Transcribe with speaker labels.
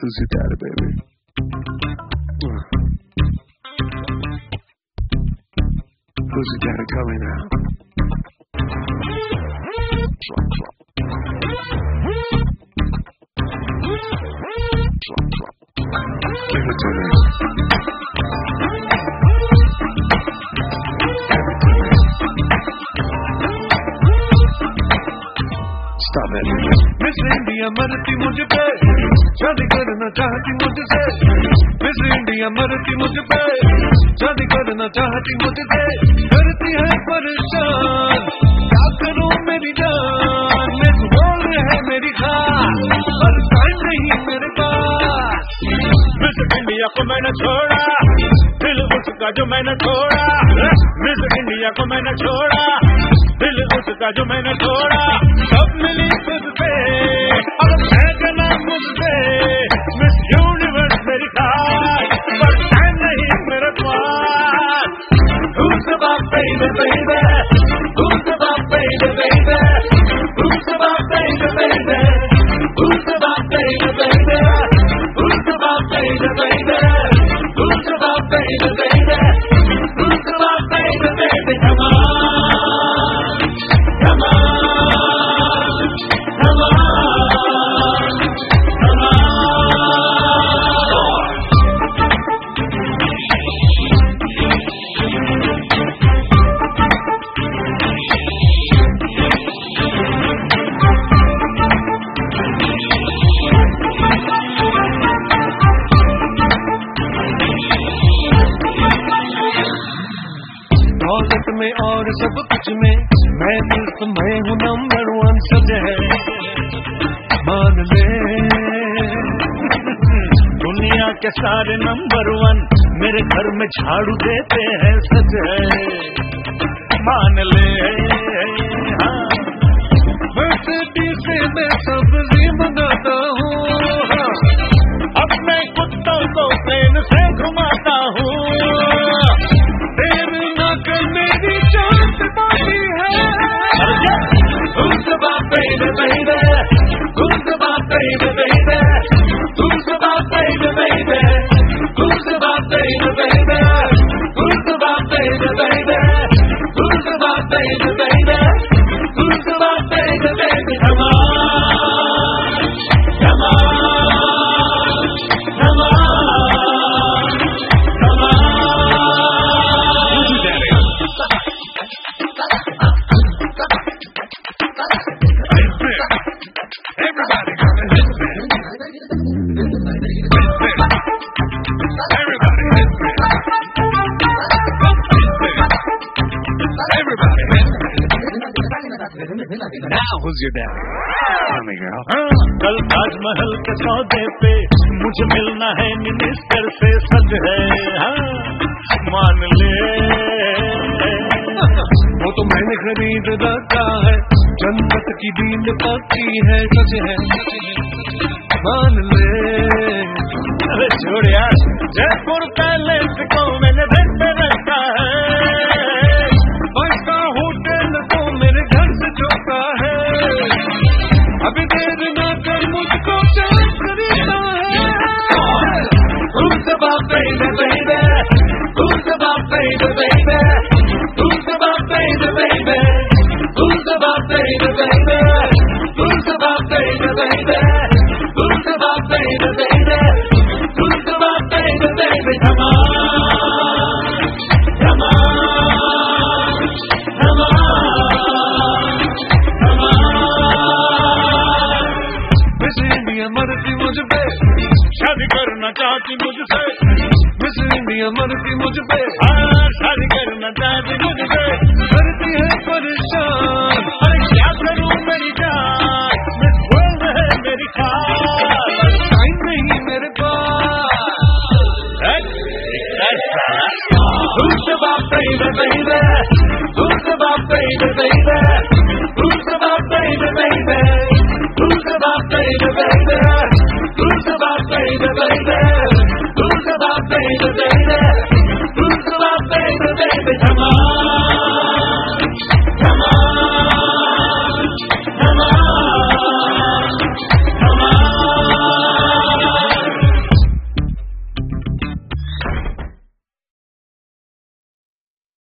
Speaker 1: Who's your daddy, baby? Who's your daddy? Tell me now. Give it to me. Stop it.
Speaker 2: Miss India मरती मुझ पे, शादी करना चाहती मुझसे। मिस इंडिया मरती मुझ पे, शादी करना चाहती मुझसे। करती है परेशान, क्या करूं मेरी जान। मिस बोल है मेरी खास, पर टाइम नहीं मेरे पास। मिस इंडिया को मैंने छोड़ा, दिल उसका जो मैंने छोड़ा। मिस इंडिया को मैंने छोड़ा, दिल उसका जो मैंने छोड़ा। अब मिली तुझसे, अब है जना मुझसे। मिस यूनिवर्स मेरी खास, पर टाइम नहीं मेरे पास। Who's about baby, baby? Who's about baby, baby? Who's about baby, baby? Who's about baby, baby? Who's about baby, baby? Who's about baby, baby? Who's about baby, baby? Come on, come on, come on, come on. दौलत में और सब कुछ में मैं सिर्फ मैं हूँ नंबर वन। सच है मान ले, दुनिया के सारे नंबर वन मेरे घर में झाड़ू देते हैं। सच है मान ले। हाँ, मर्सिडीज से मैं सब्जी मंगाता हूँ। हाँ, अपने कुत्तों को ट्रेन से घुमाता हूँ। मेरी जान से बाकी है। Who's about baby, baby? Who's about baby, baby? Who's about baby, baby? Who's about baby, baby? Who's about baby, baby? Who's about baby, baby? Who's about baby, baby? Come on, come on, come on, come on. Everybody gonna hit me. Everybody hit me. Everybody hit me.
Speaker 1: Now, who's your daddy? Tell me, girl.
Speaker 2: कल ताजमहल के सौदे पे मुझे मिलना है minister से। सच है हाँ, मान ले।
Speaker 1: वो तो मैंने खरीद रखा है, जन्नत की डील पक्की है। सच है मान ले।
Speaker 2: अरे छोड़ यार, जयपुर पैलेस को मैंने रेंट पे रखा है। 5 होटल को मेरे घर से छोटा है। अभी देर ना कर, मुझको चैन खरीदना है। Who's about baby, baby? Who's about baby, baby? Who's about baby, baby? Who's about baby, baby? Who's about baby, baby? Who's about baby, baby? Who's about baby, baby? Come on, come on, come on, come on. Miss India मरती मुझ पे, शादी करना चाहती मुझसे। Miss India मरती मुझ पे, शादी करना चाहती मुझसे। करती है परेशान, अरे क्या करूं मेरी जान। मिस वर्ल्ड है मेरी खास, टाइम नहीं मेरे पास। Who's about baby, baby? Who's about baby, baby? Who's about baby, baby? Who's about baby, baby?